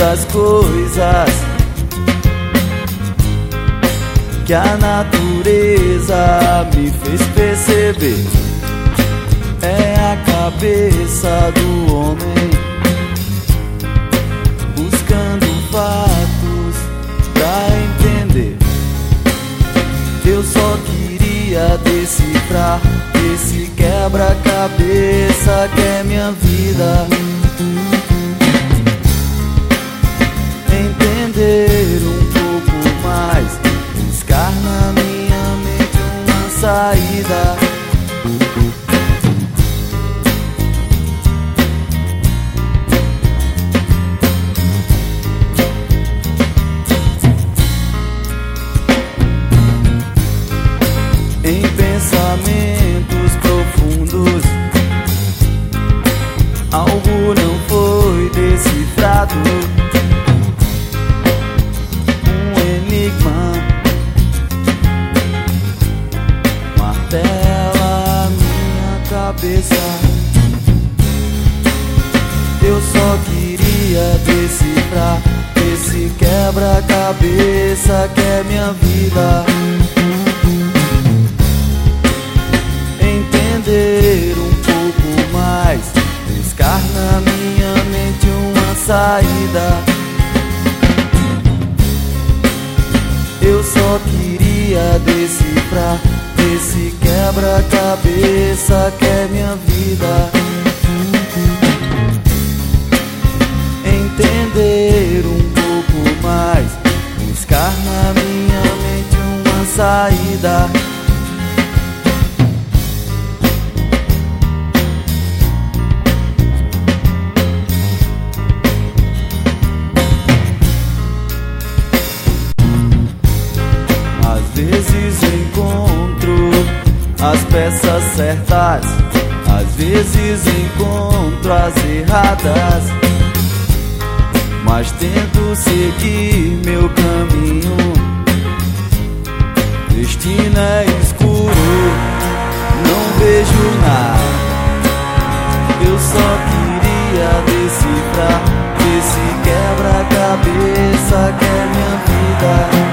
das coisas que a natureza me fez perceber. É a cabeça do homem buscando fatos pra entender. Eu só queria decifrar esse quebra-cabeça que é minha vida. Entender um pouco mais, buscar na minha mente uma saída. Em pensamentos profundos, algo não foi decifrado. Um enigma martela a minha cabeça. Eu só queria decifrar esse quebra-cabeça que é minha vida. Entender um pouco mais, buscar na minha mente uma saída. Eu só queria decifrar esse quebra-cabeça que é minha vida. Entender um pouco mais, buscar na minha mente uma saída. Às vezes encontro as peças certas, às vezes encontro as erradas, mas tento seguir meu caminho. Destino é escuro, não vejo nada. Eu só queria decifrar esse quebra-cabeça que é minha vida.